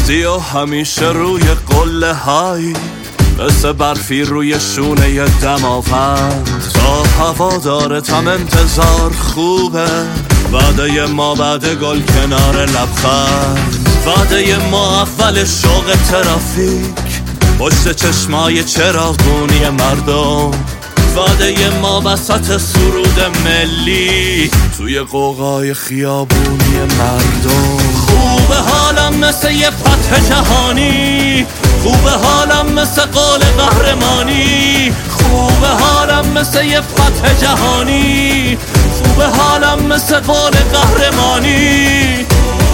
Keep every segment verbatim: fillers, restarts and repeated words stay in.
رفتی و همیشه روی قله های، مثل برفی روی شونه دماوند. تا هوادارتم انتظار خوبه، وعده ما بعد گل کنار لبخند. وعده ما اول شوق ترافیک، پشت چشمای چراغونی مردم. وعده ما وسط سرود ملی، توی قوقای خیابونی مردم. خوبه حالم مثل یه فتح جهانی، خوبه حالم مثل قول قهرمانی. خوبه حالم مثل یه فتح جهانی، خوبه حالم مثل قول قهرمانی.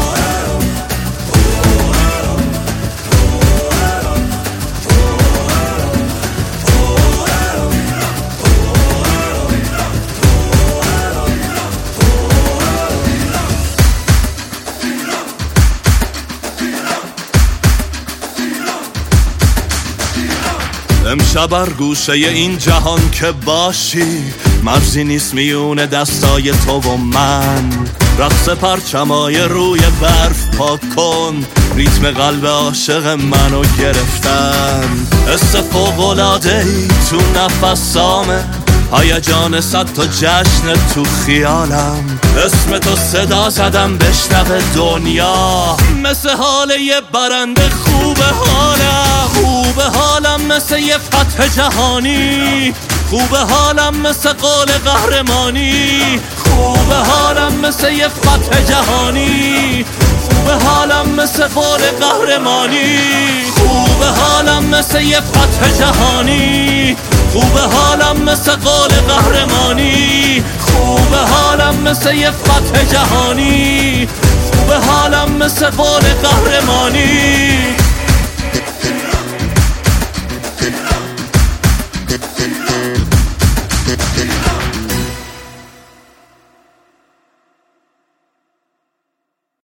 امشب بر گوشه این جهان که باشی، مرزی نیست میونه دستای تو و من. رقص پرچمای روی برف پاک کن، ریتم قلب عاشق منو گرفتن. حس فوق‌العاده‌ای تو نفسامه، هیجان صد تا جشن تو خیالم. اسم تو صدا زدم بشنوه دنیا، مثل حال یه برنده. خوبه حالم، خوبه حالم مثل یه فتح جهانی، خوبه حالم مثل قول قهرمانی. خوبه حالم مثل یه فتح جهانی، خوبه حالم مثل قول قهرمانی. خوبه حالم مثل یه فتح جهانی، خوبه حالم مثل قول قهرمانی. خوبه حالم مثل یه فتح جهانی، خوبه حالم مثل قول قهرمانی.